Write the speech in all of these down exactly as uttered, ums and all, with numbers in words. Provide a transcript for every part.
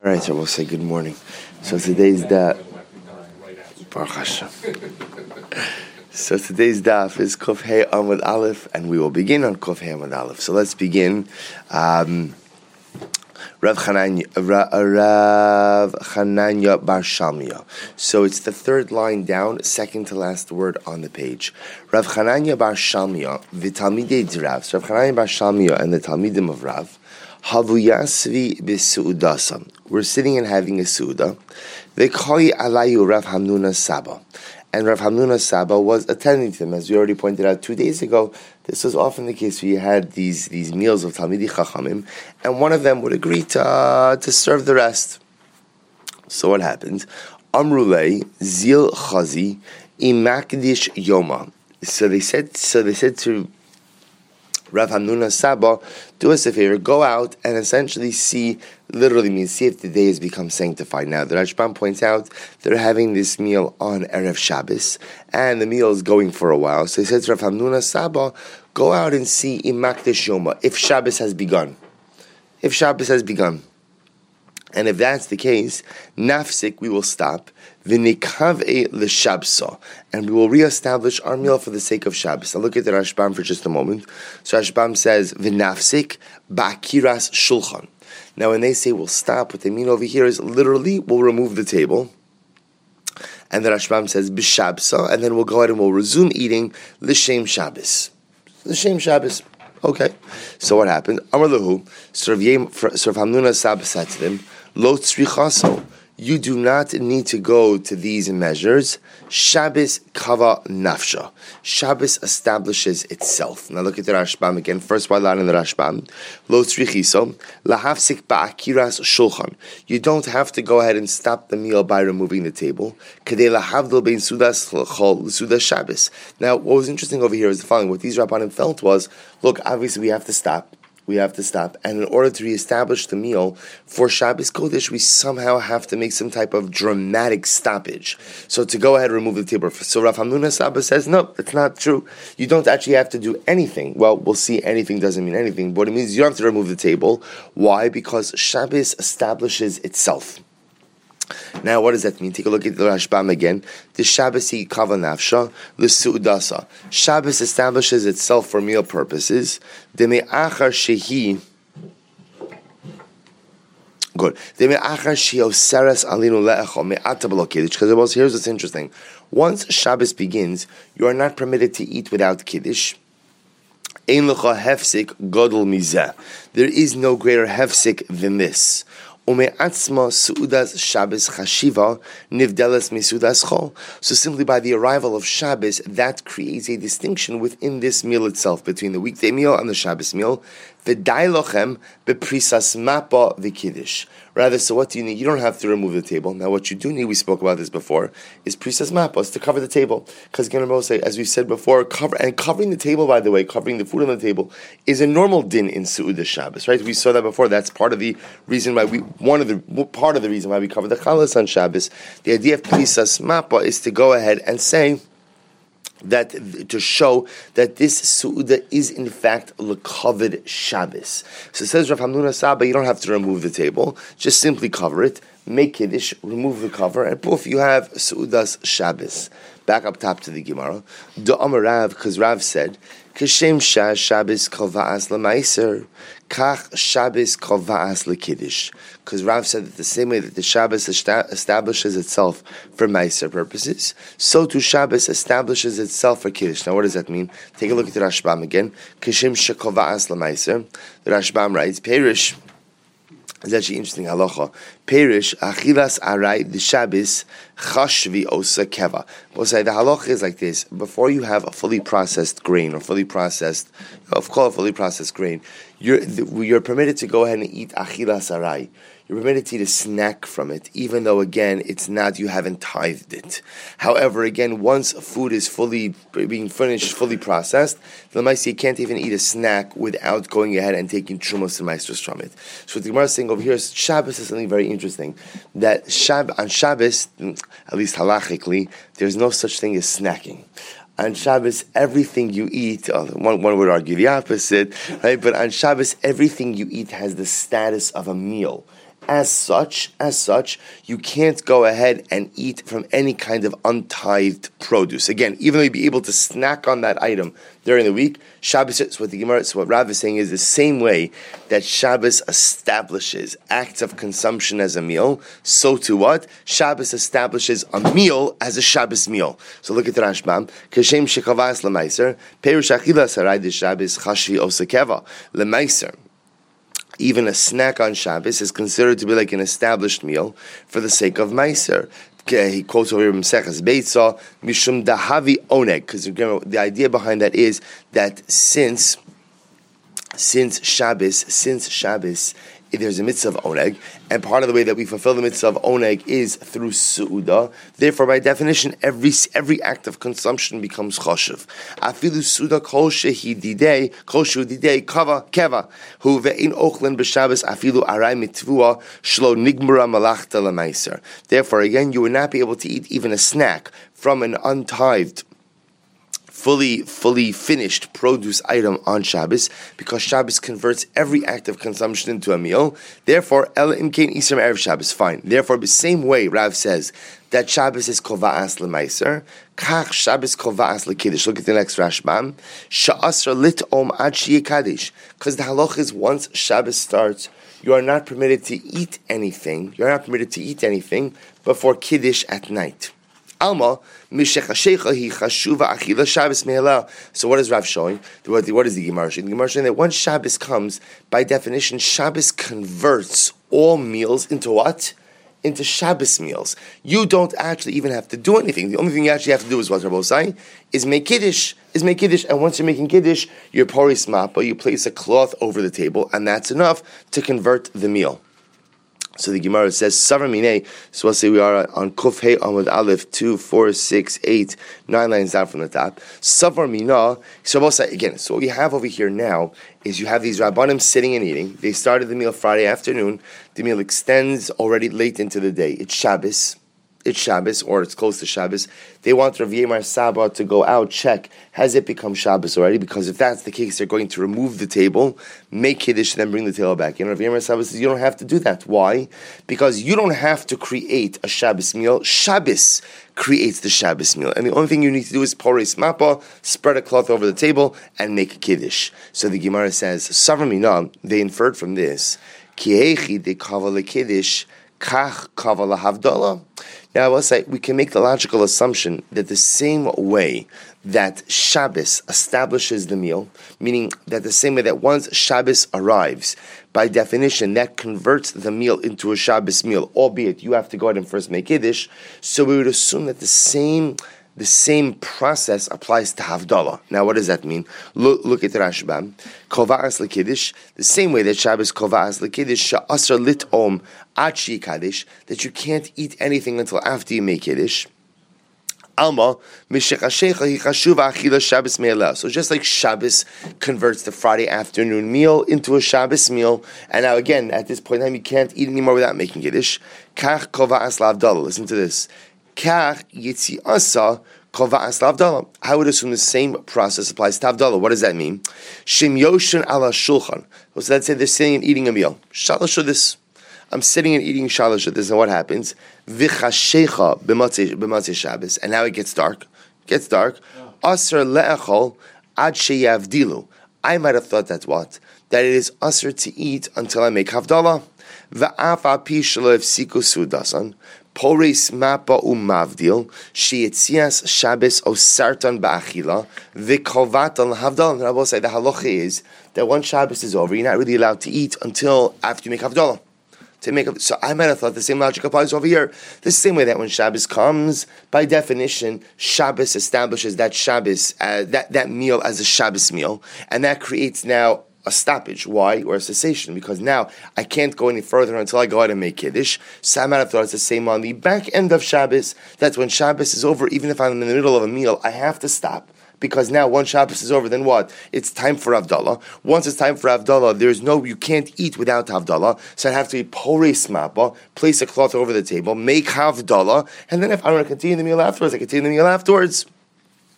All right, so we'll say good morning. So today's daf, Baruch Hashem. So today's daf is Kuf Hey Amud Aleph, and we will begin on Kuf Hey Amud Aleph. So let's begin. Um, Rav Chananya, Rav Chananya Bar Shalmia. So it's the third line down, second to last word on the page. Rav Chananya Bar Shalmia, v'talmidei d'Rav. So Rav Chananya Bar Shalmia and the Talmidim of Rav. Havuyasvi b'su'udasam. We're sitting and having a su'uda. V'koi alayu Rav Hamnuna Saba. And Rav Hamnuna Saba was attending to them. As we already pointed out two days ago, this was often the case where you had these, these meals of Talmidei Chachamim, and one of them would agree to, uh, to serve the rest. So what happens? Amrulei Zil Chazi Imakdish Yoma. So they said so they said to Rav Hamnuna Saba, do us a favor, go out and essentially see, literally means see if the day has become sanctified. Now, the Rashbam points out they're having this meal on Erev Shabbos, and the meal is going for a while. So he says to Rav Hamnuna Saba, go out and see Imakdish Yoma, if Shabbos has begun. If Shabbos has begun. And if that's the case, nafsik, we will stop, v'nikav'e l'shabsa, and we will reestablish our meal for the sake of Shabbos. Now look at the Rashbam for just a moment. So Rashbam says, v'nafsik ba'kiras shulchan. Now when they say we'll stop, what they mean over here is literally we'll remove the table. And the Rashbam says, b'shabsa, and then we'll go ahead and we'll resume eating l'shem Shabbos. L'shem Shabbos. Okay. So what happened? Amar lehu, Srav Hamnuna Saba said to them, Lo tzrichaso, you do not need to go to these measures. Shabbos kava nafsha. Shabbos establishes itself. Now look at the Rashbam again. First one line in the Rashbam. Lo tzrichiso, lahafsik ba'akiras shulchan. You don't have to go ahead and stop the meal by removing the table. Kedei lahavdil bein sudas chol sudas Shabbos. Now what was interesting over here is the following. What these Rabbanim felt was, look, obviously we have to stop. We have to stop. And in order to reestablish the meal for Shabbos Kodesh, we somehow have to make some type of dramatic stoppage. So to go ahead and remove the table. So Rav Hamnuna Saba says, no, it's not true. You don't actually have to do anything. Well, we'll see, anything doesn't mean anything. But it means you don't have to remove the table. Why? Because Shabbos establishes itself. Now, what does that mean? Take a look at the Rashbam again. The Shabbos hi kava nafsha l'su'udasa. Shabbos establishes itself for meal purposes. Deme'achar shehi. Good. Deme'achar shehi oseres alinu le'echol me'ata b'lo kiddush. Because here's what's interesting. Once Shabbos begins, you are not permitted to eat without kiddush. Ein lecha hefsik godol mizeh. There is no greater hefsik than this. Ume'atzma su'udas Shabbos chashiva nivdeles misudas chol. So simply by the arrival of Shabbos, that creates a distinction within this meal itself, between the weekday meal and the Shabbos meal. V'dai lochem beprisas mapa v'kiddush. Rather, so what do you need? You don't have to remove the table. Now what you do need, we spoke about this before, is prisas mapas, to cover the table. Because again, as we said before, cover and covering the table, by the way, covering the food on the table, is a normal din in Su'udah Shabbos, right? We saw that before. That's part of the reason why we, one of the, part of the reason why we cover the chalas on Shabbos. The idea of prisas mapa is to go ahead and say, that to show that this su'uda is in fact l'kavod Shabbos. So it says Rav Hamnuna Saba, you don't have to remove the table, just simply cover it, make kiddush, remove the cover, and poof, you have su'udas Shabbos. Back up top to the Gemara. Do Amar Rav, because Rav said, Kashem shah Shabbos kol va'as l'maiser, kach Shabbos kol va'as l'kiddush. Because Rav said that the same way that the Shabbos establishes itself for maiser purposes, so too Shabbos establishes itself for kiddush. Now what does that mean? Take a look at the Rashbam again. Kashem shah kol va'as l'maiser. The Rashbam writes, Perish, it's actually interesting halacha. Perish achilas aray the Shabbos chashvi osa keva. We'll say the halacha is like this: before you have a fully processed grain or fully processed, of course, fully processed grain, you're you're permitted to go ahead and eat achilas aray. You're permitted to eat a snack from it, even though, again, it's not, you haven't tithed it. However, again, once food is fully being finished, fully processed, the you can't even eat a snack without going ahead and taking trumos and maestros from it. So what the Gemara is saying over here is Shabbos is something very interesting. That Shab- on Shabbos, at least halachically, there's no such thing as snacking. On Shabbos, everything you eat, uh, one, one would argue the opposite, right? But on Shabbos, everything you eat has the status of a meal. as such, as such, you can't go ahead and eat from any kind of untithed produce. Again, even though you'd be able to snack on that item during the week, Shabbos, so what the Gemara, so what Rav is saying is the same way that Shabbos establishes acts of consumption as a meal, so to what? Shabbos establishes a meal as a Shabbos meal. So look at the Rashbam. Kashem shekavas lemaiser, perush achila sarai de Shabbos chashvi osakeva lemaiser. Even a snack on Shabbos is considered to be like an established meal for the sake of meiser. He quotes over here from Seches Beitza, Mishum Dahavi Oneg, because the idea behind that is that since, since Shabbos, since Shabbos, there's a mitzvah of oneg, and part of the way that we fulfill the mitzvah of oneg is through su'udah. Therefore, by definition, every every act of consumption becomes choshev. Afilu su'udah kol shehididei, kol shehididei kava keva, hu ve'in ochlen b'Shabbos afilu aray mitvua shlo nigmura malachta l'maiser. Therefore, again, you will not be able to eat even a snack from an untithed, fully, fully finished produce item on Shabbos, because Shabbos converts every act of consumption into a meal. Therefore, El Imkein Isram Erev Shabbos, fine. Therefore, the same way Rav says that Shabbos is kova'as l'maiser, kach Shabbos kova'as l'kiddush. Look at the next Rashbam. Sha'asra lit'om ad sheyikadish. Because the halach is once Shabbos starts, you are not permitted to eat anything. You are not permitted to eat anything before kiddush at night. Alma, mishechashecha hi chashuva achila Shabbos me'ela. So what is Rav showing? What, what is the Gemara showing? The Gemara showing that once Shabbos comes, by definition, Shabbos converts all meals into what? Into Shabbos meals. You don't actually even have to do anything. The only thing you actually have to do is what Rabbi say is make kiddush. Is make kiddush, and once you're making kiddush, you're poris mappa. You place a cloth over the table, and that's enough to convert the meal. So the Gemara says, Savar Minei, so we'll say we are on Kuf Hey Amud Aleph, two, four, six, eight, nine lines down from the top. Savar Mina, so we'll say, again, so what you have over here now is you have these Rabbanim sitting and eating. They started the meal Friday afternoon. The meal extends already late into the day. It's Shabbos. It's Shabbos, or it's close to Shabbos. They want Rav Yemar Saba to go out, check, has it become Shabbos already? Because if that's the case, they're going to remove the table, make Kiddush, and then bring the table back. And Rav Yemar Saba says, you don't have to do that. Why? Because you don't have to create a Shabbos meal. Shabbos creates the Shabbos meal. And the only thing you need to do is poris mappa, spread a cloth over the table, and make a Kiddush. So the Gemara says, Savar Mina, they inferred from this, Kiechi de kavala Kiddush, kach kavala havdalah. Now, I will say, we can make the logical assumption that the same way that Shabbos establishes the meal, meaning that the same way that once Shabbos arrives, by definition, that converts the meal into a Shabbos meal, albeit you have to go ahead and first make Kiddush, so we would assume that the same the same process applies to Havdalah. Now, what does that mean? Look, look at the Rashbam. Kova'as l'kiddush, the same way that Shabbos kova'as l'kiddush, sha'asr lit'om ad sheyikadish, that you can't eat anything until after you make Kiddush. Alma, mishechashecha hi chashuva achila Shabbos me'ela. So just like Shabbos converts the Friday afternoon meal into a Shabbos meal, and now again, at this point in time, you can't eat anymore without making Kiddush. Kach kova'as l'Havdalah. Listen to this. Kach yitziasa kova'as l'Havdalah. I would assume the same process applies to Havdalah. What does that mean? Shim yoshin ala shulchan. So let's say they're sitting and eating a meal. Shalosh this. I'm sitting and eating shalosh this, and what happens? Vichashecha b'matzei Shabbos, and now it gets dark. It gets dark. Aser le'echol ad sheyavdilu. I might have thought that's what? That it is aser to eat until I make Havdalah. V'af api shelo ifsiku sudasan. Poris mapa umavdil, sheitzias Shabbos osartan ba'achila, v'kovatan havdalah. And I will say the halacha is that once Shabbos is over, you're not really allowed to eat until after you make havdalah. To make a, so I might have thought the same logic applies over here. The same way that when Shabbos comes, by definition, Shabbos establishes that Shabbos, uh, that, that meal as a Shabbos meal, and that creates now a stoppage. Why? Or a cessation. Because now I can't go any further until I go out and make Kiddush. So I might have thought it's the same on the back end of Shabbos. That's when Shabbos is over, even if I'm in the middle of a meal, I have to stop. Because now once Shabbos is over, then what? It's time for Havdalah. Once it's time for Havdalah, there's no, you can't eat without Havdalah. So I have to be poris mappa, place a cloth over the table, make Havdalah, and then if I want to continue the meal afterwards, I continue the meal afterwards.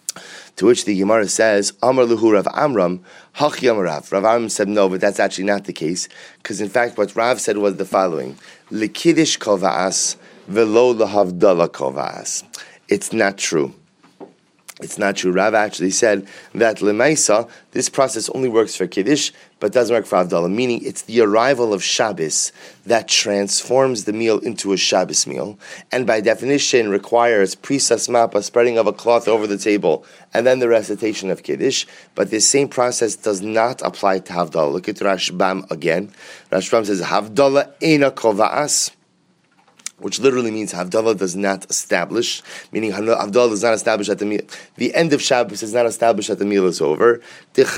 To which the Gemara says, Amar Luhu Rav Amram, Hachi Amar Rav. Rav Amram said no, but that's actually not the case, because in fact what Rav said was the following: L'kiddush kol va'as velo lahavdala kol va'as. It's not true. It's not true. Rav actually said that Lemaisa, this process only works for Kiddush, but doesn't work for Havdalah, meaning it's the arrival of Shabbos that transforms the meal into a Shabbos meal, and by definition requires Prisas Mapa, spreading of a cloth over the table, and then the recitation of Kiddush, but this same process does not apply to Havdalah. Look at Rashbam again. Rashbam says, Havdalah eina kol va'as, which literally means Havdalah does not establish, meaning Havdalah does not establish at the meal. The end of Shabbos is not established at the meal is over. Because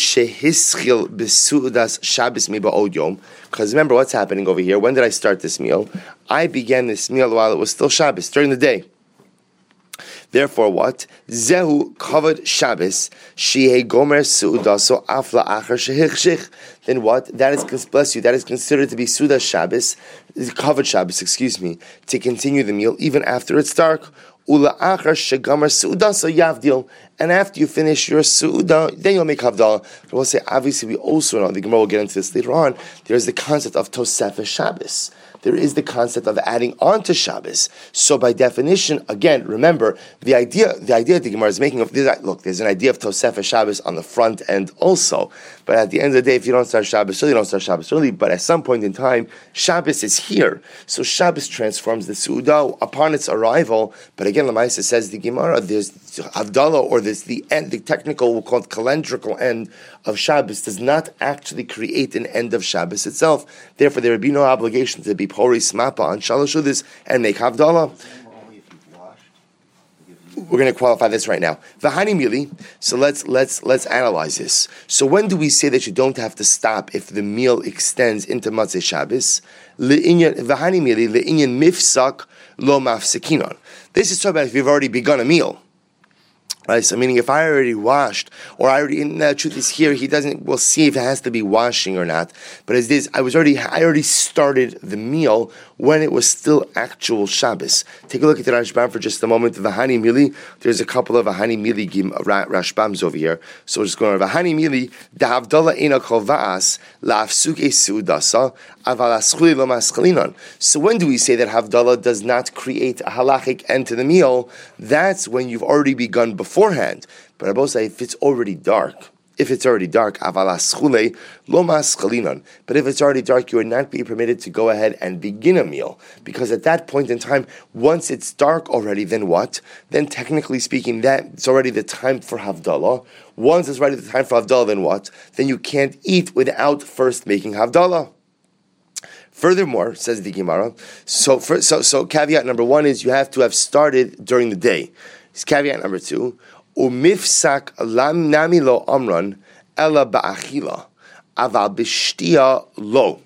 remember what's happening over here. When did I start this meal? I began this meal while it was still Shabbos, during the day. Therefore, what? Zehu covered Shabbos, shehei gomer suudaso afla achar shehichshich. Then what? That is, bless you, that is considered to be Suda Shabbos, covered Shabbos, excuse me, to continue the meal even after it's dark. Ula achar shegomer suudaso yavdil. And after you finish your suuda, then you'll make havdalah. But we'll say, obviously, we also know, the Gemara will get into this later on, there's the concept of Tosefah Shabbos. There is the concept of adding on to Shabbos. So by definition, again, remember, the idea the idea the Gemara is making of, look, there's an idea of Tosefah Shabbos on the front end also. But at the end of the day, if you don't start Shabbos early, you don't start Shabbos early. But at some point in time, Shabbos is here. So Shabbos transforms the Su'udah upon its arrival. But again, Lamaisa says the Gemara, there's Havdalah, or there's the end, the technical, we'll call it calendrical end of Shabbos, does not actually create an end of Shabbos itself. Therefore, there would be no obligation to be Poris Mapa on Shalosh Udis and make Havdalah. We're going to qualify this right now. V'hani mili. So let's let's let's analyze this. So when do we say that you don't have to stop if the meal extends into Matzei Shabbos? V'hani mili le'inyan mifsak lo mafsekinon. This is talking about if you've already begun a meal. Right, so meaning if I already washed, or I already, and the truth is here, he doesn't, we'll see if it has to be washing or not, but as this, I was already, I already started the meal when it was still actual Shabbos. Take a look at the Rashbam for just a moment. V'hani mili, there's a couple of V'hani mili Rashbams over here, so we're just going to V'hani mili, da'havdalah eina kol va'as, la'afsuke su'udasa, aval aschuli lo maschalinon. So when do we say that Havdalah does not create a halachic end to the meal? That's when you've already begun before. Beforehand, but I both say if it's already dark, if it's already dark, avalaschule lo maschalinon. But if it's already dark, you would not be permitted to go ahead and begin a meal, because at that point in time, once it's dark already, then what? Then technically speaking, that it's already the time for Havdalah. Once it's already the time for Havdalah, then what? Then you can't eat without first making Havdalah. Furthermore, says the Gemara, so for, so so caveat number one is you have to have started during the day. Caveat number two, umifsak lam nami lo amran ella ba'achila aval b'shtia lo.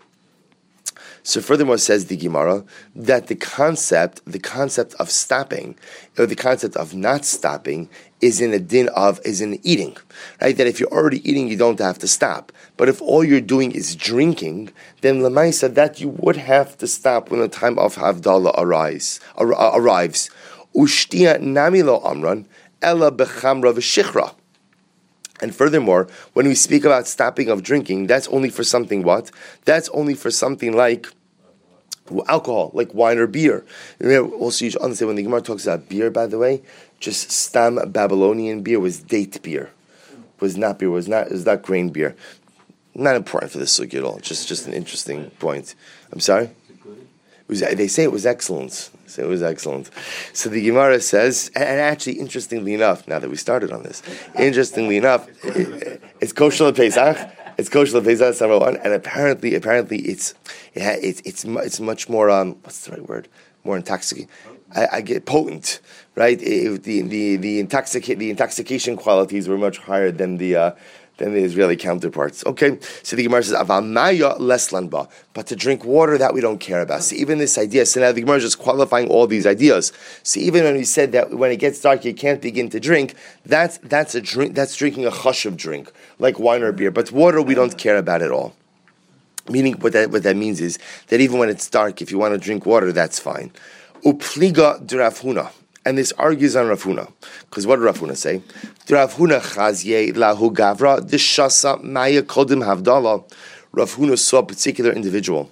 So furthermore, says the Gemara, that the concept, the concept of stopping, or the concept of not stopping, is in a din of, is in eating. Right? That if you're already eating, you don't have to stop. But if all you're doing is drinking, then Lamaisa, that you would have to stop when the time of Havdalah arrives. arrives. Ushtia namilo amran ella bechamra v'shichra. And furthermore, when we speak about stopping of drinking, that's only for something what? That's only for something like alcohol, like wine or beer. Also, you should understand when the Gemara talks about beer, by the way, just stam Babylonian beer was date beer, was not beer, was not is not grain beer. Not important for this sugya at all. Just just an interesting point. I'm sorry. It was, they say it was excellent. So it was excellent. So the Gemara says, and actually, interestingly enough, now that we started on this, interestingly enough, it, it's kosher Pesach. It's kosher Pesach, number one, and apparently, apparently, it's it ha, it's it's it's much more um what's the right word? More intoxicating. I, I get potent, right? It, the the the intoxicate the intoxication qualities were much higher than the. Uh, than the Israeli counterparts. Okay, so the Gemara says, Aval maya leslanba, but to drink water, that we don't care about. So even this idea, so now the Gemara is just qualifying all these ideas. So even when we said that when it gets dark, you can't begin to drink, that's that's a drink, that's drinking a chashuv drink, like wine or beer. But water, we don't care about at all. Meaning, what that what that means is that even when it's dark, if you want to drink water, that's fine. Upliga d'Rav Huna. And this argues on Rav Huna. Because what did Rav Huna say? Rav Huna chazye lahu gavra deshasa maya kodim havdalah. Rav Huna saw a particular individual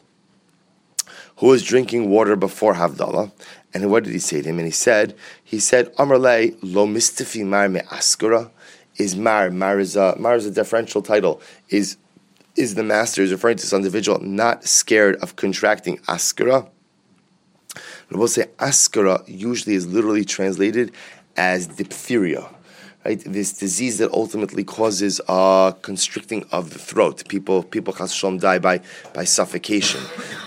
who was drinking water before Havdalah. And what did he say to him? And he said, he said, Amar le lo mistafi mar me askura. Is mar, mar is a, mar is a deferential title. Is is the master, is referring to this individual, not scared of contracting askura? We'll say askara usually is literally translated as diphtheria, right? This disease that ultimately causes uh, constricting of the throat. People, people, chas v'shalom, die by by suffocation.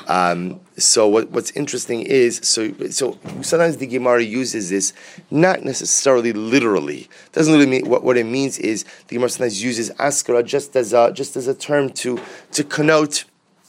Um, so what, what's interesting is, so so sometimes the Gemara uses this not necessarily literally. Doesn't really mean what, what it means is the Gemara sometimes uses askara just as a just as a term to to connote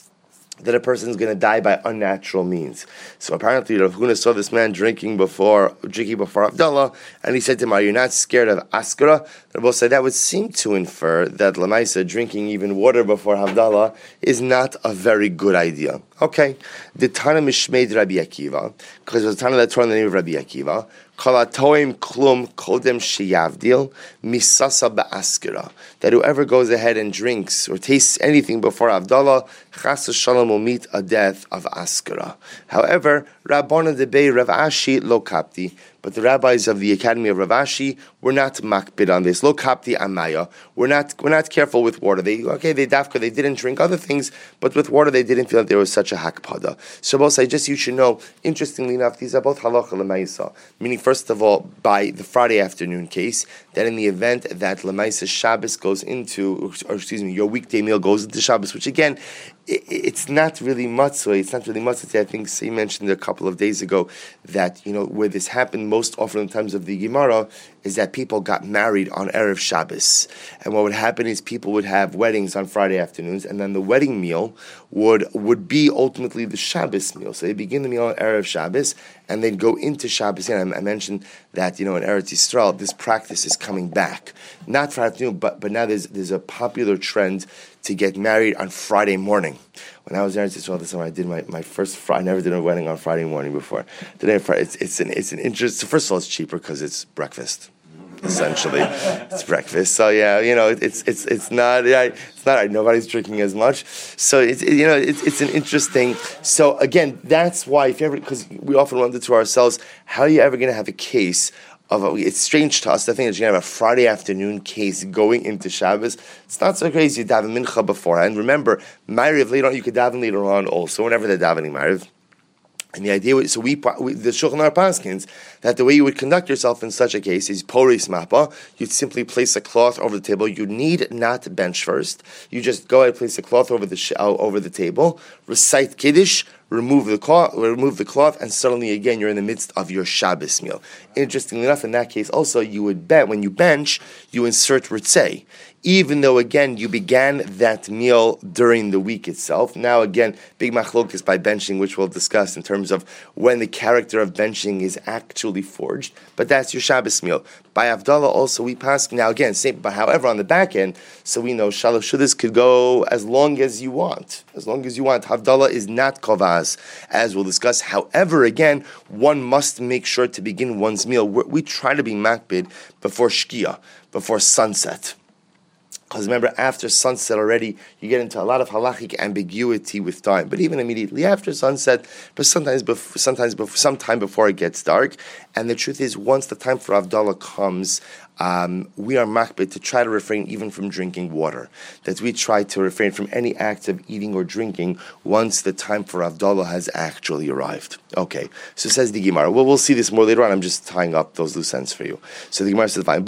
that a person is going to die by unnatural means. So apparently Rav Huna saw this man drinking before drinking before Havdalah, and he said to him, "Are you not scared of askara?" Rabbi said that would seem to infer that Lamaisa drinking even water before Havdalah is not a very good idea. Okay, the Tana Mishmeid Rabbi Akiva, because it was a Tana that turned in the name of Rabbi Akiva. Kalatoim klum kodem sheyavdil misasa ba'askira. That whoever goes ahead and drinks or tastes anything before Havdalah, chas v'shalom will meet a death of askira. However, Rabbana debei Rav Ashi lo kapti. But the rabbis of the Academy of Rav Ashi were not makbid on this. Lo kapti amaya. We're not we're not careful with water. They okay, they dafka, they didn't drink other things, but with water they didn't feel that there was such a hakpada. So both I just you should know, interestingly enough, these are both halacha l'maisa. Meaning, first of all, by the Friday afternoon case, that in the event that l'maisa Shabbos goes into, or excuse me, your weekday meal goes into Shabbos, which again, it, it's not really matzah. It's not really matzah. I think you mentioned a couple of days ago that, you know, where this happened most often in times of the Gemara is that people got married on Erev Shabbos. And what would happen is people would have weddings on Friday afternoons, and then the wedding meal would would be ultimately the Shabbos meal. So they begin the meal on Erev Shabbos, and they'd go into Shabbos. And I, I mentioned that, you know, in Eretz Yisrael, this practice is coming back. Not for afternoon, but, but now there's there's a popular trend to get married on Friday morning. When I was in Eretz Yisrael this summer, I did my, my first Friday. I never did a wedding on Friday morning before. Today, it's it's an it's an interest. So first of all, it's cheaper because it's breakfast. Essentially, it's breakfast. So yeah, you know, it's it's it's not yeah, it's not nobody's drinking as much. So it's it, you know, it's it's an interesting. So again, that's why if you ever, because we often wonder to ourselves, how are you ever going to have a case of a, it's strange to us. I think that you're going to have a Friday afternoon case going into Shabbos. It's not so crazy. You daven mincha beforehand. Remember, Ma'ariv later on, you could daven later on also. Whenever they're davening Ma'ariv. And the idea was, so we, we the Shulchan Aruch paskins that the way you would conduct yourself in such a case is poris mappa. You'd simply place a cloth over the table. You need not bench first. You just go ahead and place a cloth over the sh- uh, over the table. Recite Kiddush. Remove the cloth. Remove the cloth, and suddenly again you're in the midst of your Shabbos meal. Interestingly enough, in that case also you would bet when you bench you insert ritzei. Even though, again, you began that meal during the week itself. Now, again, big machlokes by benching, which we'll discuss in terms of when the character of benching is actually forged. But that's your Shabbos meal. By Havdalah also, we pass, now again, same, but however, on the back end, so we know Shalosh Shudas could go as long as you want. As long as you want. Havdalah is not kovaz, as we'll discuss. However, again, one must make sure to begin one's meal. We're, we try to be makbid before Shkia, before sunset. Because remember, after sunset already, you get into a lot of halachic ambiguity with time. But even immediately after sunset, but sometimes, before, sometimes before, sometime before it gets dark. And the truth is, once the time for Havdalah comes, um, we are makbid to try to refrain even from drinking water. That we try to refrain from any acts of eating or drinking once the time for Havdalah has actually arrived. Okay, so says the Gemara. Well, we'll see this more later on. I'm just tying up those loose ends for you. So the Gemara says, fine.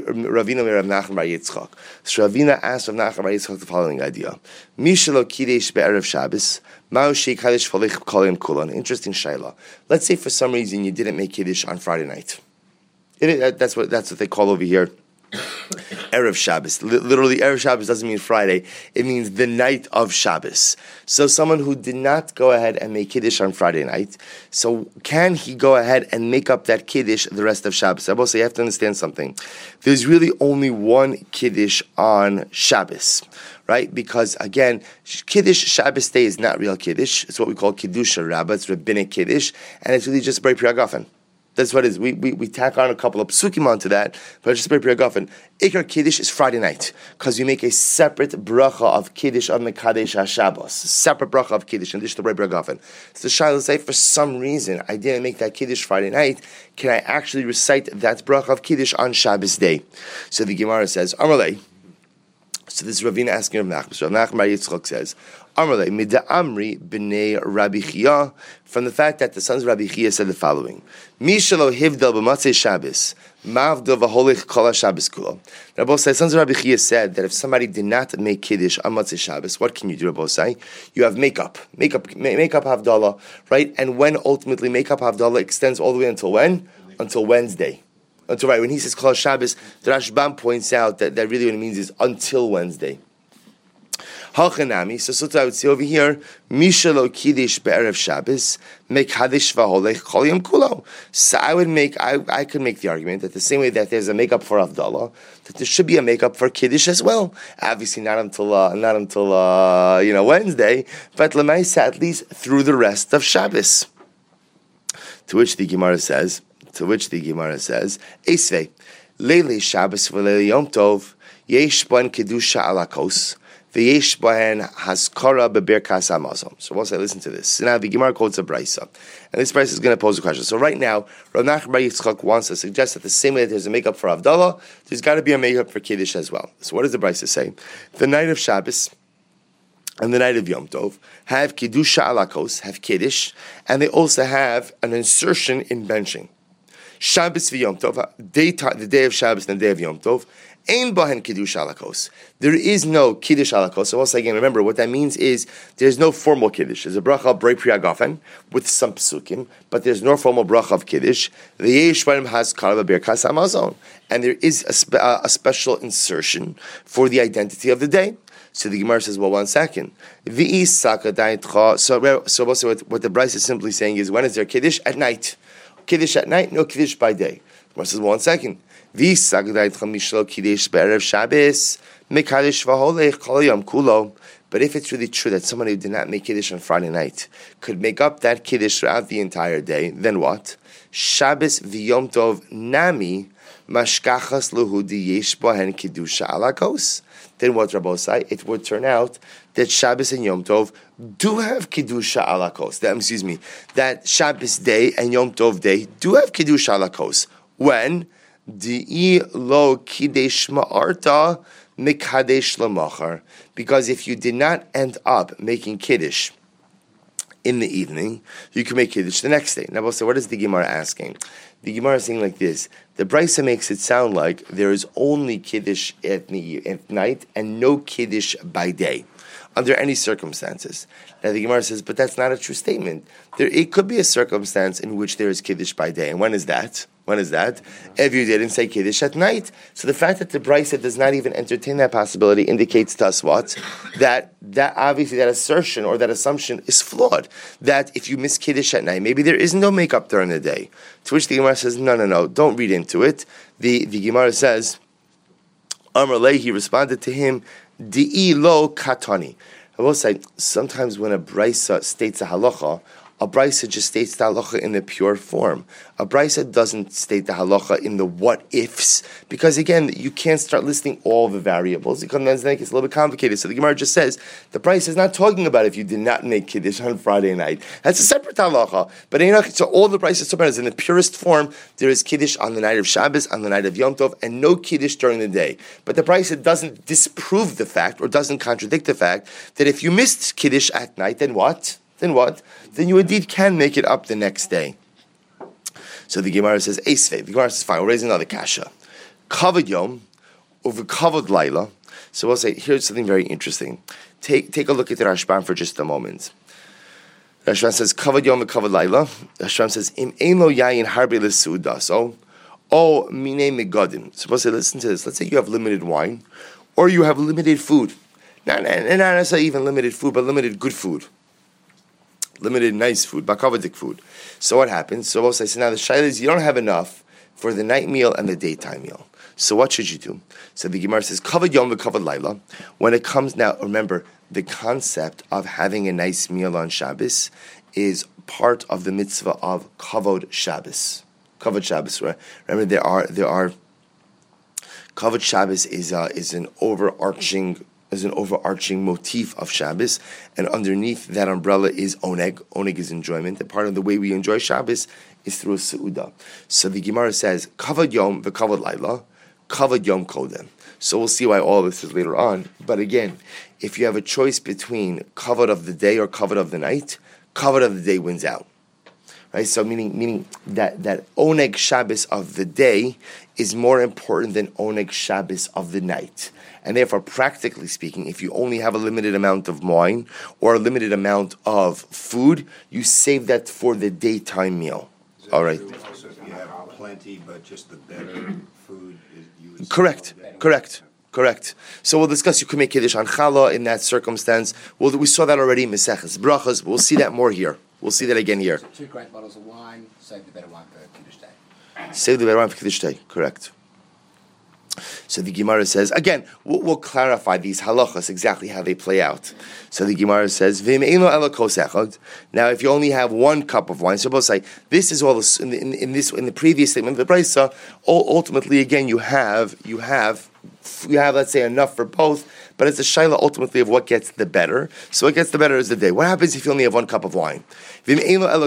So Ravina asked Rav Nachman bar Yitzchak the following idea. Mishalo kidesh be'erev Shabbos, ma'u sheikadesh v'lich kolim kulan. Interesting shayla. Let's say for some reason you didn't make kiddush on Friday night. It, that's what that's what they call over here Erev Shabbos. Literally, Erev Shabbos doesn't mean Friday. It means the night of Shabbos. So someone who did not go ahead and make Kiddush on Friday night, so can he go ahead and make up that Kiddush the rest of Shabbos? I will say you have to understand something. There's really only one Kiddush on Shabbos, right? Because again, Kiddush Shabbos day is not real Kiddush. It's what we call Kiddusha Rabbah. It's rabbinic Kiddush, and it's really just Brei Pri Hagafen. That's what it is. We, we we tack on a couple of psukim onto that, but just Rabbi Agafen. Ikar Kiddush is Friday night, because we make a separate bracha of Kiddush of Mekadesh HaShabbos, separate bracha of Kiddush, and this is the Rabbi Agafen. So the Shaila say, for some reason, I didn't make that Kiddush Friday night, can I actually recite that bracha of Kiddush on Shabbos day? So the Gemara says, Amalei. So this is Ravina asking Rav Nachman. So Rav Nachman Bar Yitzchak says, Amalei, Mida Amri b'nei Rabbi Chia, from the fact that the sons of Rabbi Chia said the following, Mishalo hivdal b'matzei Shabbos, mavdal v'holich kol Shabbos kulo. Rabbi Say, sons of Rabbi Chia said that if somebody did not make Kiddush on Matzei Shabbos, what can you do, Rabbi Say? You have makeup, makeup, makeup Havdalah, right? And when ultimately makeup Havdalah extends all the way until when? Until Wednesday. Until right, when he says Kol Shabbos, the Rashbam points out that, that really what it means is until Wednesday. Hachanami, so so I would say over here, Mishalo Kiddush be'erev Shabbos, make Hadish v'holech kol yom kulo. So I would make, I, I could make the argument that the same way that there's a makeup for Havdalah, that there should be a makeup for Kiddush as well. Obviously not until, uh, not until uh, you know, Wednesday, but Lemaisa at least through the rest of Shabbos. To which the Gemara says, To which the Gemara says, Esvei, Leile Shabbos v'leile Yom Tov, yesh bohen kedusha alakos, v'yesh bohen haskara bebirkas hamazon. So we'll say, listen to this. So now the Gemara quotes a brisa, and this brisa is going to pose a question. So right now, Rav Nachman Bar Yitzchak wants to suggest that the same way that there's a makeup for Havdalah, there's got to be a makeup for Kiddush as well. So what does the brisa say? The night of Shabbos and the night of Yom Tov have kedusha alakos, have Kiddush, and they also have an insertion in benching. Shabbos v'Yom Tov, the day of Shabbos and the day of Yom Tov, ein bahen kiddush alakos. There is no kiddush alakos. So also again, remember what that means is there's no formal kiddush. There's a bracha brei pri agafen with some psukim, but there's no formal bracha of kiddush. V'yesh bahem has karav birkas hamazon, and there is a, spe- uh, a special insertion for the identity of the day. So the Gemara says, well, one second. So, so also what, what the Bryce is simply saying is, when is there kiddush? At night. Kiddush at night, no Kiddush by day. The Gemara says, well, one second. But if it's really true that somebody who did not make Kiddush on Friday night could make up that Kiddush throughout the entire day, then what? Shabbos v'Yom Tov nami mashkachas luhudi yesh bohen Kiddusha alakos. Then what Rabbi say? It would turn out that Shabbos and Yom Tov do have Kiddusha alakos. That, excuse me, that Shabbos day and Yom Tov day do have Kiddusha alakos. When? Di'i lo kidesh ma'arta mikadesh lamachar. Because if you did not end up making Kiddush in the evening, you can make Kiddush the next day. Now, so what is the Gemara asking? The Gemara is saying like this. The Brisa makes it sound like there is only Kiddush at, the, at night and no Kiddush by day, under any circumstances. Now the Gemara says, but that's not a true statement. There, it could be a circumstance in which there is Kiddush by day. And when is that? When is that? If you didn't say Kiddush at night. So the fact that the Brisa does not even entertain that possibility indicates to us what? That that obviously that assertion or that assumption is flawed. That if you miss Kiddush at night, maybe there is no makeup during the day. To which the Gemara says, no, no, no, don't read into it. The, the Gemara says, Amar Lei, he responded to him, Di'i lo katani. I will say, sometimes when a Brisa states a halacha, a Brisa just states the halacha in the pure form. A Brisa doesn't state the halacha in the what-ifs, because again, you can't start listing all the variables. It comes to make it a little bit complicated. So the Gemara just says, the Brisa is not talking about if you did not make Kiddush on Friday night. That's a separate halacha. But so all the Brisa is talking about is in the purest form, there is Kiddush on the night of Shabbos, on the night of Yom Tov, and no Kiddush during the day. But the Brisa doesn't disprove the fact, or doesn't contradict the fact, that if you missed Kiddush at night, then what? Then what? Then you indeed can make it up the next day. So the Gemara says, Eisvei. The Gemara says, fine, we'll raise another kasha. Kavod Yom, over Kavod Laila. So we'll say, here's something very interesting. Take take a look at the Rashbam for just a moment. The Rashbam says, Kavod Yom, Kavod Laila. The Rashbam says, Im ein lo yayin harbe lesuda. So, oh, mine megadim. So we'll say, listen to this. Let's say you have limited wine, or you have limited food. Not, not necessarily even limited food, but limited good food. Limited nice food, bakavadik food. So what happens? So we'll say, so now the shayla is you don't have enough for the night meal and the daytime meal. So what should you do? So the Gemara says, kavod yom v'kavod laila. When it comes now, remember, the concept of having a nice meal on Shabbos is part of the mitzvah of kavod Shabbos. Kavod Shabbos, right? Remember, there are there are Kavod Shabbos is uh, is an overarching is an overarching motif of Shabbos, and underneath that umbrella is oneg. Oneg is enjoyment, and part of the way we enjoy Shabbos is through a seudah. So the Gemara says Kavod Yom v'Kavod Laila, Kavod Yom Kodem. So we'll see why all this is later on. But again, if you have a choice between Kavod of the day or Kavod of the night, Kavod of the day wins out. Right? So meaning meaning that, that Oneg Shabbos of the day is more important than Oneg Shabbos of the night. And therefore, practically speaking, if you only have a limited amount of wine or a limited amount of food, you save that for the daytime meal. All right. Also, if you have plenty, but just the better food is you. Correct. Correct. Correct. So we'll discuss. You can make kiddush on challah in that circumstance. Well, we saw that already in Maseches Brachos. We'll see that more here. We'll see that again here. So two great bottles of wine. Save the better wine for kiddush day. Save the better wine for kiddush day. Correct. So the Gemara says, again, we'll, we'll clarify these halachas, exactly how they play out. So the Gemara says, now if you only have one cup of wine, so both say, this is all, this, in, in, in this in the previous statement of the Brisa, ultimately, again, you have, you have, you have, let's say, enough for both, but it's a shaila ultimately of what gets the better. So what gets the better is the day. What happens if you only have one cup of wine? Omer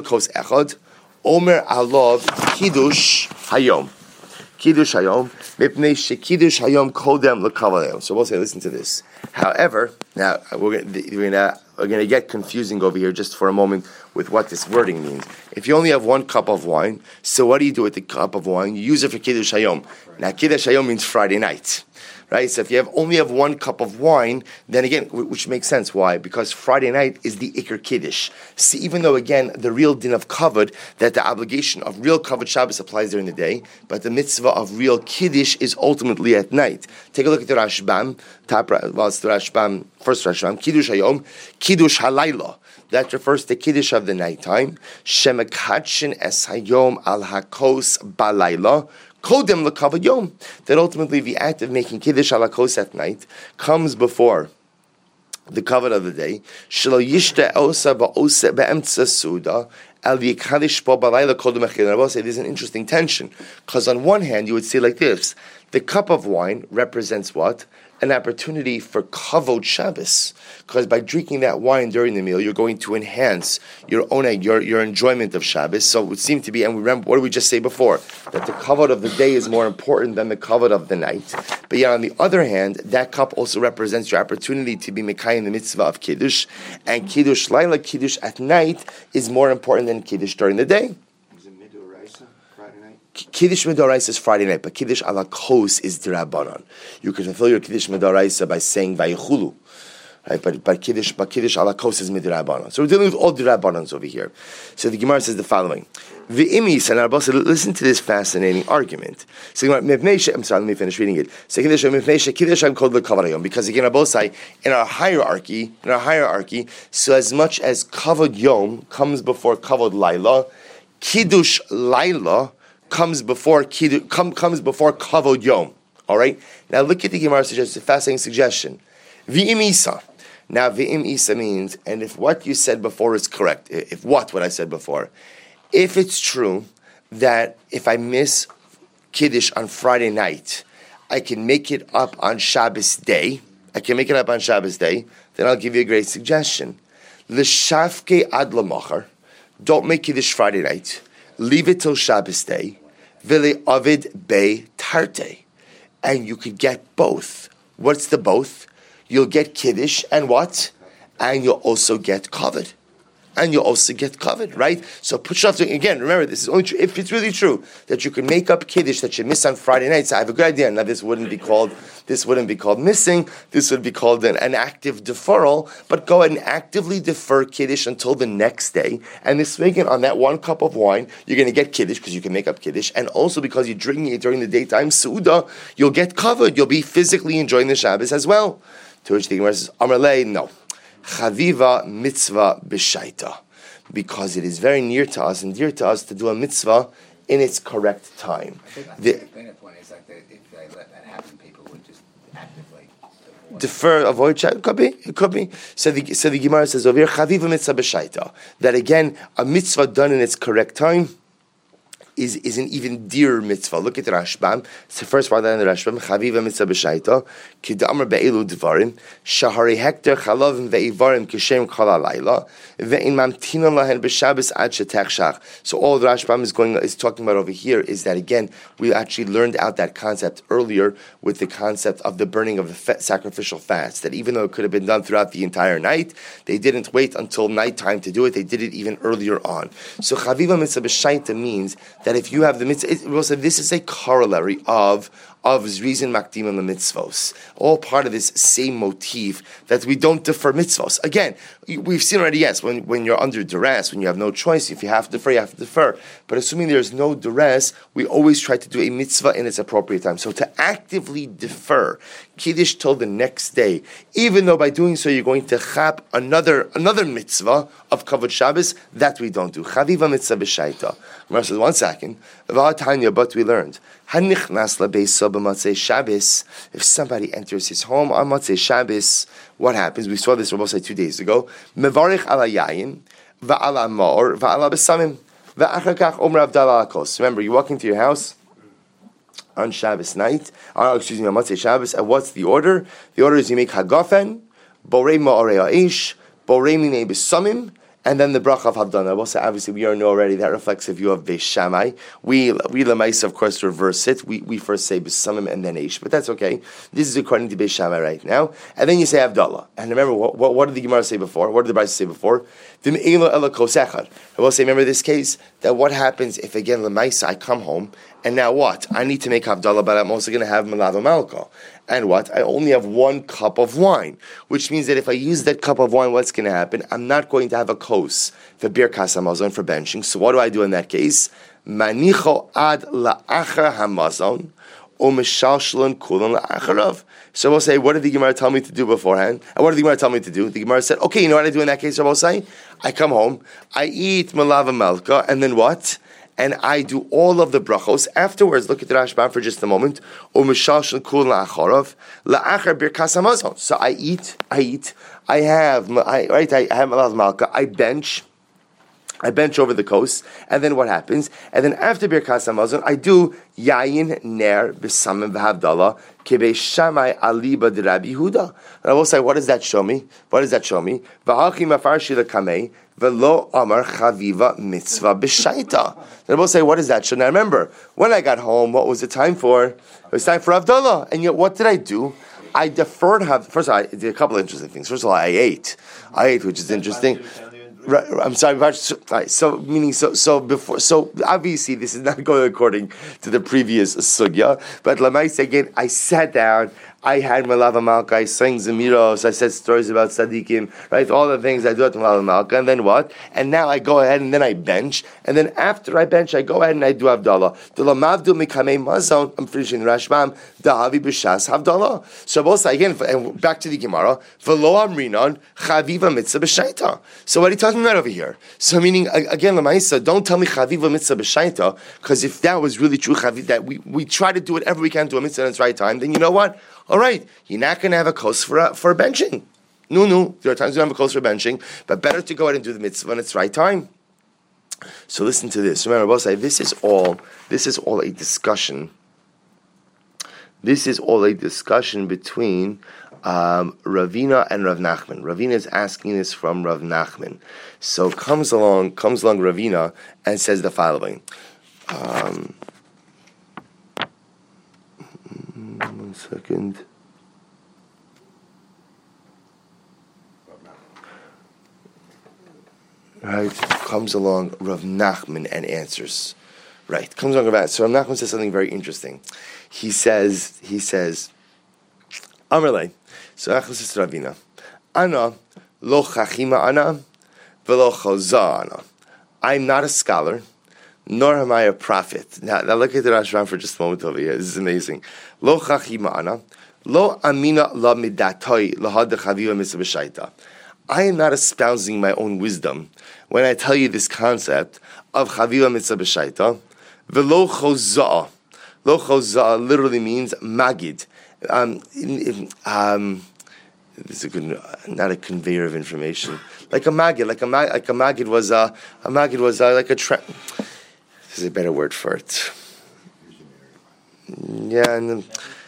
alav kiddush hayom. Kiddush hayom, mipnei shekiddush hayom kodem lekavod. So we'll say, listen to this. However, now we're going to we're going to get confusing over here just for a moment with what this wording means. If you only have one cup of wine, so what do you do with the cup of wine? You use it for kiddush hayom. Now kiddush hayom means Friday night. Right, so if you have only have one cup of wine, then again, which makes sense. Why? Because Friday night is the Iker Kiddush. See, even though again the real din of kavod, that the obligation of real kavod Shabbos applies during the day, but the mitzvah of real Kiddush is ultimately at night. Take a look at the Rashbam. Top, well, it's the Rashbam. First Rashbam. Kiddush Hayom, Kiddush Halayla. That refers to Kiddush of the nighttime. Shemekadshin es Hayom al Hakos balayla. Kodem lekavod yom. That ultimately the act of making kiddush alakos at night comes before the kavod of the day. Shelo yishte osa ba'osa be'emtza suda el yikadish bo balayla kodem echil. I will say there's an interesting tension, because on one hand you would say like this: the cup of wine represents what? An opportunity for kavod Shabbos, because by drinking that wine during the meal, you're going to enhance your own your your enjoyment of Shabbos. So it would seem to be, and we remember, what did we just say before? That the kavod of the day is more important than the kavod of the night. But yet, on the other hand, that cup also represents your opportunity to be mekayim the mitzvah of kiddush, and kiddush laila, kiddush at night, is more important than kiddush during the day. Kiddush Midoraisa is Friday night, but Kiddush ala kos is Dirabanan. You can fulfill your Kiddush Midoraisa by saying Vayichulu, right? But but Kiddush but Kiddush ala kos is Midrabanan. So we're dealing with all Dirabanans over here. So the Gemara says the following: V'imis and Arbasa. Listen to this fascinating argument. So I'm sorry, let me finish reading it. So Kiddush Mifnei Kiddush I'm called the Kavod, because again, Arbosai, in our hierarchy, in our hierarchy, so as much as Kavod Yom comes before Kavod Laila, Kiddush Laila comes before kiddush, come, comes before kavod yom. All right. Now look at the Gemara suggests a fascinating suggestion. V'im isa. Now v'im isa means, and if what you said before is correct, if what what I said before, if it's true that if I miss kiddush on Friday night, I can make it up on Shabbos day. I can make it up on Shabbos day. Then I'll give you a great suggestion. L'shafke ad l'machar. Don't make kiddush Friday night. Leave it till Shabbos day, v'le avid be tarte, and you could get both. What's the both? You'll get kiddush and what? And you'll also get kavod. And you'll also get kavod, right? So put yourself to, again, remember, this is only true if it's really true that you can make up kiddush that you miss on Friday nights. I have a good idea. Now this wouldn't be called this wouldn't be called missing. This would be called an, an active deferral. But go ahead and actively defer kiddush until the next day. And this weekend, on that one cup of wine, you're going to get kiddush because you can make up kiddush, and also because you're drinking it during the daytime suda, you'll get kavod. You'll be physically enjoying the Shabbos as well. To which the Gemara says, Amar lei, no. Chaviva mitzvah b'shaita, because it is very near to us and dear to us to do a mitzvah in its correct time. I think, I think the, the point is like that if they let that happen, people would just actively avoid. defer, avoid. It could be, it could be. So the so the Gemara says over here, chaviva mitzvah b'shaita, that again a mitzvah done in its correct time is, is an even dearer mitzvah. Look at the Rashbam. It's the first part of the Rashbam. Chaviva mitzvah b'shaita. K'damar be'elu dvarim. Shahari hektar chalavim ve'ivarim kishem kol halayla. Ve'in mamtinan lahen b'shabes ad shetechshach. So all the Rashbam is going is talking about over here is that, again, we actually learned out that concept earlier with the concept of the burning of the fa- sacrificial fats. That even though it could have been done throughout the entire night, they didn't wait until nighttime to do it. They did it even earlier on. So chaviva mitzvah b'shaita means that if you have the mitzvah, it, we'll say this is a corollary of of Zrizin Makdim and the mitzvos. All part of this same motif that we don't defer mitzvos. Again, we've seen already, yes, when, when you're under duress, when you have no choice, if you have to defer, you have to defer. But assuming there's no duress, we always try to do a mitzvah in its appropriate time. So to actively defer Kiddush till the next day, even though by doing so you're going to chap another another mitzvah of Kavod Shabbos, that we don't do. Chaviva mitzvah b'shaita. Gemara says, one second, but we learned, if somebody enters his home on Matzei Shabbos, what happens? We saw this Rabbi say two days ago. Mevarich ala yayin, va'ala mor, va'ala besamim, va'achar kach omer avdala akos. Remember, you walk into your house on Shabbos night, or excuse me, on Matzei Shabbos, and what's the order? The order is you make hagafen, borei ma'orei ha'ish, borei minei besamim, and then the bracha of Havdanah. Well, so obviously we already know already that reflects a view of Beis Shammai. We, we Lamaisa, of course, reverse it. We we first say Besamim and then Eish, but that's okay. This is according to Beis Shammai right now. And then you say Havdalah. And remember, what, what, what did the Gemara say before? What did the Brisa say before? I will say, remember this case, that what happens if, again, Lamaisa, I come home, and now what? I need to make Havdalah, but I'm also going to have Melava Malka. And what? I only have one cup of wine, which means that if I use that cup of wine, what's going to happen? I'm not going to have a kos for Birkas Hamazon, for benching. So what do I do in that case? Manicho ad la'achar hamazon, o mishalshlon kulon la'acharav. So we'll say, what did the Gemara tell me to do beforehand? And what did the Gemara tell me to do? The Gemara said, okay, you know what I do in that case, Rabbi say? I come home, I eat Melava Malka, and then what? And I do all of the brachos afterwards. Look at the Rashbam for just a moment. So I eat, I eat, I have, I, right, I have Melava Malka, I bench, I bench over the coast, and then what happens? And then after Birkas Hamazon, I do Yayin Ner B'Samim V'Havdalah Kibei Shammai Aliba de Rabbi Yehuda. And I will say, what does that show me? What does that show me? V'Hachi Mafar Shila Kamei V'Lo Amar Chaviva Mitzvah B'Shaita. And I will say, what does that show? Now remember, when I got home, what was the time for? It was time for Havdalah. And yet, what did I do? I deferred. Have first of all, I did a couple of interesting things. First of all, I ate. I ate, which is interesting. Right, I'm sorry, right, so meaning so so before so obviously this is not going according to the previous sugya, but Lamais again, I sat down, I had Melava Malka, I sang Zemiros, I said stories about Tzadikim, right? All the things I do at Melava Malka, and then what? And now I go ahead and then I bench, and then after I bench, I go ahead and I do Havdalah. Lamavdu mikamei mazon. I'm finishing the Rashbam. Dahavi b'shas Havdalah. So both again, and back to the Gemara. V'lo amrinon chaviva mitzvah b'shaita. So what are you talking about over here? So meaning again, Lamaisa, don't tell me chaviva mitzvah b'shaita, because if that was really true, that we we try to do whatever we can to a mitzvah in its right time, then you know what? All right, you're not going to have a kos for a, for a benching. No, no, there are times you don't have a kos for benching, but better to go ahead and do the mitzvah when it's right time. So listen to this. Remember, I'll say this is all. This is all a discussion. This is all a discussion between um, Ravina and Rav Nachman. Ravina is asking this from Rav Nachman. So comes along, comes along Ravina and says the following. Um, One second. Right, comes along Rav Nachman and answers. Right, comes along Rav. So Rav Nachman says something very interesting. He says, he says, Amarle. So Nachman says to Ravina, Ana lo chachima ana velo choza ana. I'm not a scholar, nor am I a prophet. Now, now look at the Rashbam for just a moment over here. This is amazing. Lo chachima ana, lo amina la midatoi lahad chaviva mitzvah b'shaita. I am not espousing my own wisdom when I tell you this concept of chaviva mitzvah b'shaita. Velo chozah. Lo chozah literally means magid. Um, um, this is a good, not a conveyor of information. Like a magid, like a mag, like a magid was a, a magid was a, like a. Tra- There's a better word for it. Yeah, and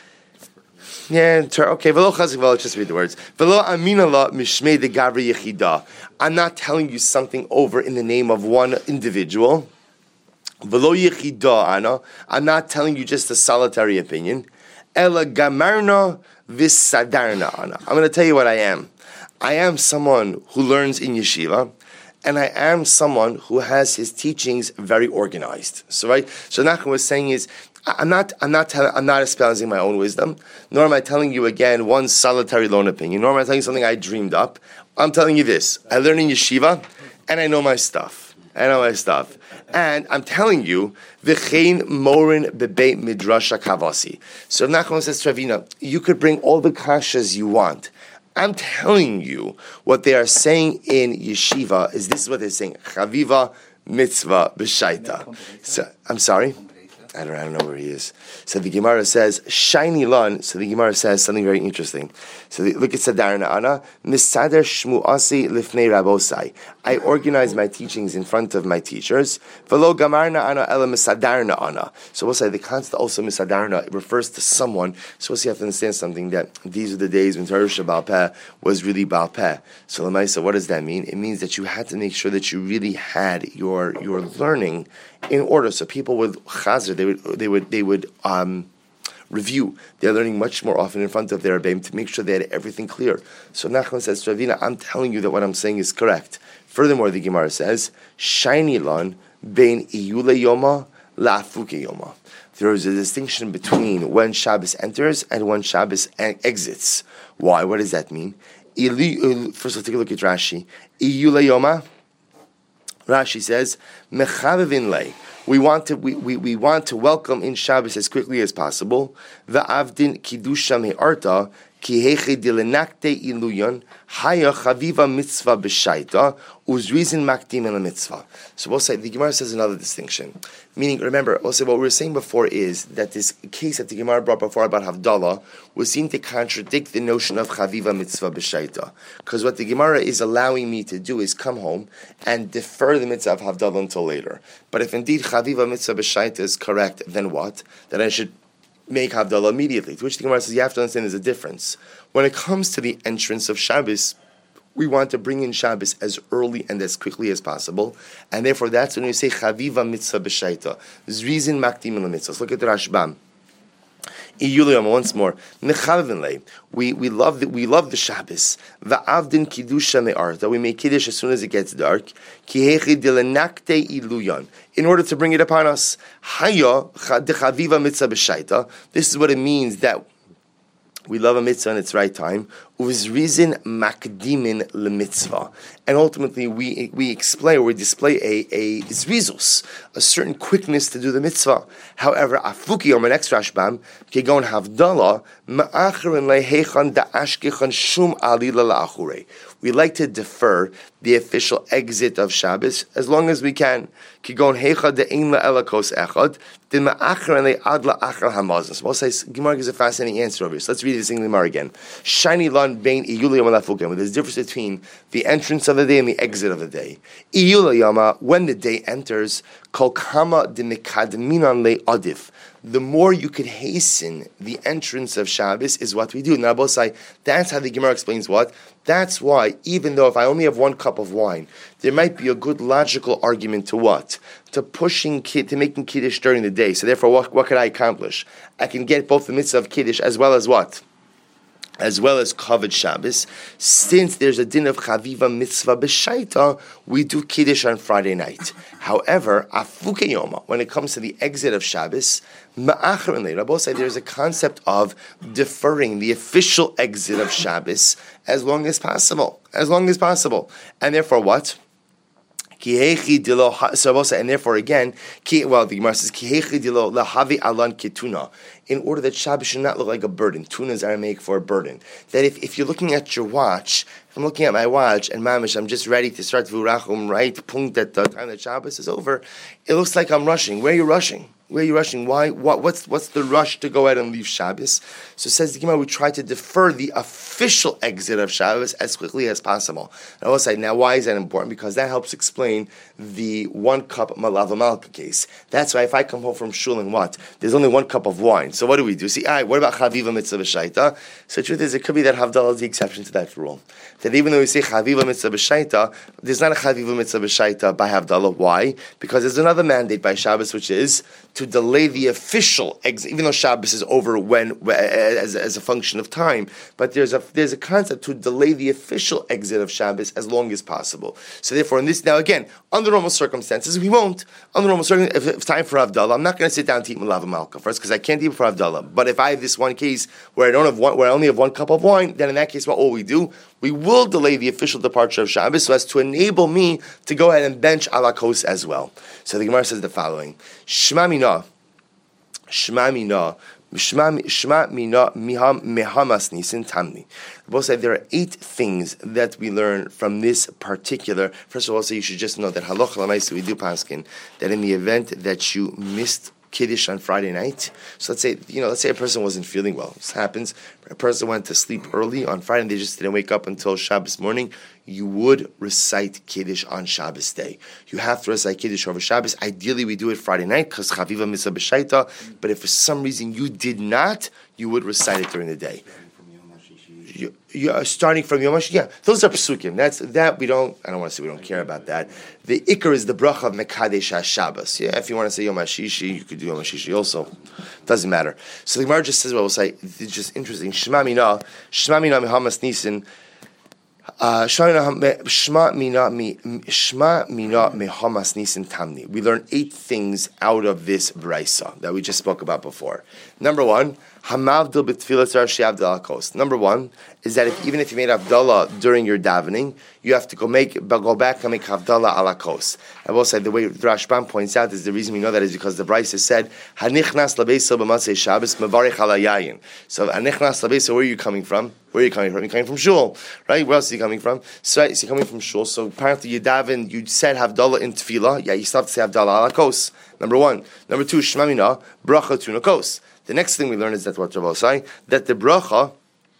yeah, okay, velo chazik velo, just read the words. Velo aminala mishmei de gavri yechida. I'm not telling you something over in the name of one individual. Velo yechida ana. I'm not telling you just a solitary opinion. Ela gamarna visadarna ana. I'm going to tell you what I am. I am someone who learns in yeshiva, and I am someone who has his teachings very organized. So, right. So, Nachum was saying is, I'm not, I'm not, tell, I'm not espousing my own wisdom, nor am I telling you again one solitary lone opinion, nor am I telling you something I dreamed up. I'm telling you this: I learn in yeshiva, and I know my stuff. I know my stuff, and I'm telling you, v'chein morin bebeit midrasha kavasi. So Nachman says, Ravina, you could bring all the kashas you want. I'm telling you what they are saying in yeshiva is this is what they're saying: chaviva mitzvah b'shaita. So I'm sorry. I don't, I don't know where he is. So the Gemara says, shiny lun. So the Gemara says something very interesting. So the, look at Sadarna Ana. Misader shmuasi lifnei rabosai. I organize my teachings in front of my teachers. Velo gamarna ana ela misadarna ana. So we'll say the concept also misadarna refers to someone. So we'll see, you have to understand something, that these are the days when Torah Baal Peh was really Baal Peh. So Lamaisa, what does that mean? It means that you had to make sure that you really had your your learning in order. So people would chazer, they would they would they would um, review their learning much more often in front of their Rebbeim to make sure they had everything clear. So Nachman says, Ravina, I'm telling you that what I'm saying is correct. Furthermore, the Gemara says, shiny lon bein iyule yoma la'afuke yoma. There is a distinction between when Shabbos enters and when Shabbos exits. Why? What does that mean? First, let's take a look at Rashi. Iyule yoma. Rashi says, "Mechavivin lei." We want to we, we, we want to welcome in Shabbos as quickly as possible. Va'avdin kidusha me'arta ki heche dilenakte iluyon haya chaviva mitzvah b'shaita uzrizin makdim el mitzvah. So we'll say the Gemara says another distinction. Meaning, remember, we'll say what we were saying before is that this case that the Gemara brought before about Havdalah was seen to contradict the notion of chaviva mitzvah b'shaita. Because what the Gemara is allowing me to do is come home and defer the mitzvah of Havdalah until later. But if indeed chaviva mitzvah b'shaita is correct, then what? Then I should make Havdalah immediately. To which the Gemara says, you have to understand there's a difference. When it comes to the entrance of Shabbos, we want to bring in Shabbos as early and as quickly as possible. And therefore, that's when we say Chaviva mitzvah b'shaita. Zrizin makdim el mitzvah. Look at the Rashbam. Once more, we we love the we love the Shabbos. Va'avdin kiddusha me'arta. We make kiddush as soon as it gets dark. Kihechi dilenakte iluyon. In order to bring it upon us, Haya dechaviva mitzvah b'shaita. This is what it means that we love a mitzvah in its right time. Uzrizin makdimin lemitzvah, and ultimately we we explain or we display a a zrizus, a certain quickness to do the mitzvah. However, afuki or my next Rashbam kegon havdalah ma'acherin lehechan da'ashkechan shum alila la'achure. We like to defer the official exit of Shabbos as long as we can. Kigon hecha de'in la'elakos echad dima'acherin le'ad la'achar hamazon. So we'll say Gemara gives a fascinating answer over here. So let's read this in Gemara again. Shiny lan bein iyula yama lafukim. There's a difference between the entrance of the day and the exit of the day. Iyula yama, when the day enters, kol kama demikadminan le'adif. The more you could hasten the entrance of Shabbos is what we do. Now, Bosai, that's how the Gemara explains what. That's why, even though if I only have one cup of wine, there might be a good logical argument to what? To pushing, to making Kiddush during the day. So therefore, what, what could I accomplish? I can get both the mitzvah of Kiddush as well as what? As well as Kavod Shabbos. Since there's a din of Chaviva Mitzvah B'Shaita, we do Kiddush on Friday night. However, Afuke Yoma, when it comes to the exit of Shabbos, Ma'acher and Rabbi say there's a concept of deferring the official exit of Shabbos as long as possible. As long as possible. And therefore what? So and therefore again, well, the Gemara says, alan ketuna. in order that Shabbos should not look like a burden. Tuna is Aramaic for a burden. That if, if you're looking at your watch, if I'm looking at my watch and mamish, I'm just ready to start Vurachum, right? Punkt at the time that Shabbos is over, it looks like I'm rushing. Where are you rushing? Where are you rushing? Why? What? What's what's the rush to go ahead and leave Shabbos? So it says the Gemara, we try to defer the official exit of Shabbos as quickly as possible. And I will say, now why is that important? Because that helps explain the one cup malava malka case. That's why if I come home from shul and what? There's only one cup of wine. So what do we do? See, all right, what about chaviva mitzvah b'shaita? So the truth is, it could be that Havdalah is the exception to that rule. That even though we say chaviva mitzvah b'shaita, there's not a chaviva mitzvah b'shaita by Havdalah. Why? Because there's another mandate by Shabbos, which is to delay the official exit, even though Shabbos is over when as, as a function of time. But there's a there's a concept to delay the official exit of Shabbos as long as possible. So therefore, in this now again, under normal circumstances, we won't. Under normal circumstances, if it's time for Havdalah, I'm not going to sit down to eat Malava Malka first because I can't eat for Havdalah. But if I have this one case where I don't have one, where I only have one cup of wine, then in that case, what will we do? We will delay the official departure of Shabbos so as to enable me to go ahead and bench alakos as well. So the Gemara says the following: Shema mina, Shema mina, Shema mina miham mehamas nisin tamni. Both say there are eight things that we learn from this particular. First of all, so you should just know that halacha l'maisa we do paskin that in the event that you missed Kiddush on Friday night. So let's say, you know, let's say a person wasn't feeling well. This happens. A person went to sleep early on Friday and they just didn't wake up until Shabbos morning. You would recite Kiddush on Shabbos day. You have to recite Kiddush over Shabbos. Ideally, we do it Friday night because Chaviva Mitzvah B'Shaita. But if for some reason you did not, you would recite it during the day. You, you are starting from Yom HaShishi. Yeah, those are psukim. That's that we don't. I don't want to say we don't care about that. The ikar is the bracha of Mekadesh HaShabbos. Yeah, if you want to say Yom HaShishi, you could do Yom HaShishi also. Doesn't matter. So the Gemara just says, well, we'll say it's just interesting. Shema mina, Shema mina mihamas nisin. Shema mina mihamas nisin tamni. We learn eight things out of this brisa that we just spoke about before. Number one. Hamavdil b'tfilas rashi avdal kos. Number one is that if, even if you made Havdalah during your davening, you have to go make go back and make Havdalah ala kos. I will say the way the Rashbam points out is the reason we know that is because the Brisa said Hanichnas labeisa b'matzei Shabbos mevarich ala yayin. So Hanichnas labeisa, where are you coming from? Where are you coming from? You're coming from shul, right? Where else are you coming from? So, right, so you're coming from shul. So apparently you daven, you said Havdalah in tefillah. Yeah, you still have to say Havdalah ala kos. Number one. Number two, Shema mina bracha tuna kos. The next thing we learn is that what Rabbi say that the bracha,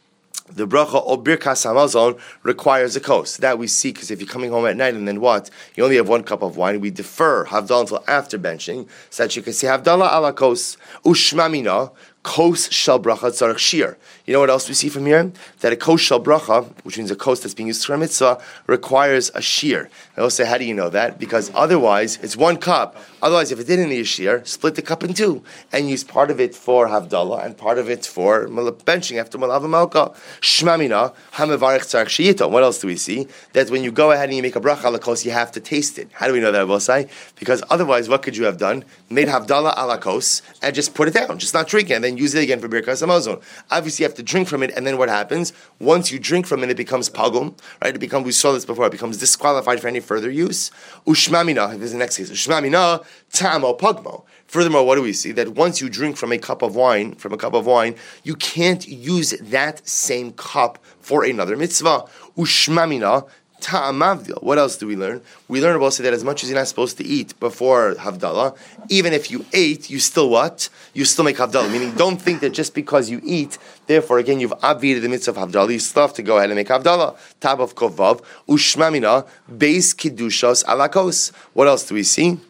the bracha or birkas hamazon requires a kos. That we see because if you're coming home at night and then what, you only have one cup of wine. We defer Havdalah until after benching so that you can say Havdalah ala kos ushma mina kos shel bracha tzarich shir. You know what else we see from here? That a kos shel bracha, which means a kos that's being used for a mitzvah, requires a shir. I will say, how do you know that? Because otherwise, it's one cup. Otherwise, if it didn't need a shir, split the cup in two and use part of it for Havdalah and part of it for benching after Malav Malka. Shmamina hamavarich tzarich shiyito. What else do we see? That when you go ahead and you make a bracha ala kos, you have to taste it. How do we know that, I will say? Because otherwise, what could you have done? Made Havdalah ala kos and just put it down, just not drink it, and then use it again for birkas hamazon. Obviously, you have to drink from it, and then what happens? Once you drink from it, it becomes pagum, right? It becomes, we saw this before, it becomes disqualified for any further use. Ushmamina, this is the next case. Ushmamina tamo pagmo. Furthermore, what do we see? That once you drink from a cup of wine, from a cup of wine, you can't use that same cup for another mitzvah. Ushmamina ta'amavdil. What else do we learn? We learn about say that as much as you're not supposed to eat before Havdalah, even if you ate, you still what? You still make Havdalah. Meaning, don't think that just because you eat, therefore, again, you've obviated the mitzvah of Havdalah, you still have to go ahead and make Havdalah. Tab of Kovav, Ushmamina, Beis Kiddushos Alakos. What else do we see?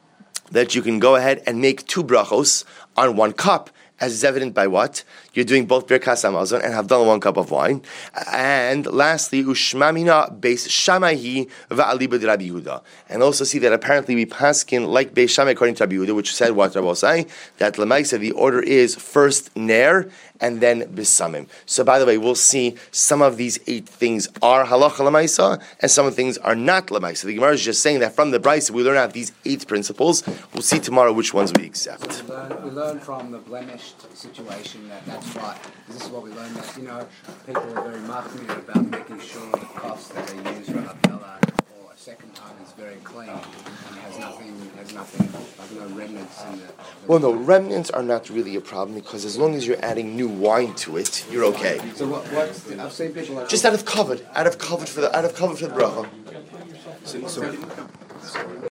That you can go ahead and make two brachos on one cup, as is evident by what? You're doing both birkas hamazon and have done one cup of wine. And lastly, ushmamina beis shamahi va'alibud Rabbi Yehuda. And also see that apparently we paskin like beis Shammai according to Rabbi Yehuda, which said what Rabbi say that lemaisa the order is first ner and then bisamim. So by the way, we'll see some of these eight things are halacha lemaisa and some of the things are not lemaisa. The Gemara is just saying that from the Brisa we learn out these eight principles. We'll see tomorrow which ones we accept. So we, learn, we learn from the blemished situation that that's right. This is what we learned. That you know, people are very machmir about making sure the cost that they use for Havdalah or a second time is very clean and has nothing has like nothing, like no remnants in the. the Well, no, remnants are not really a problem because as long as you're adding new wine to it, you're okay. So what? What's the, I've seen people like Just out of covet, out of covet for the out of covet for the bracha. So, so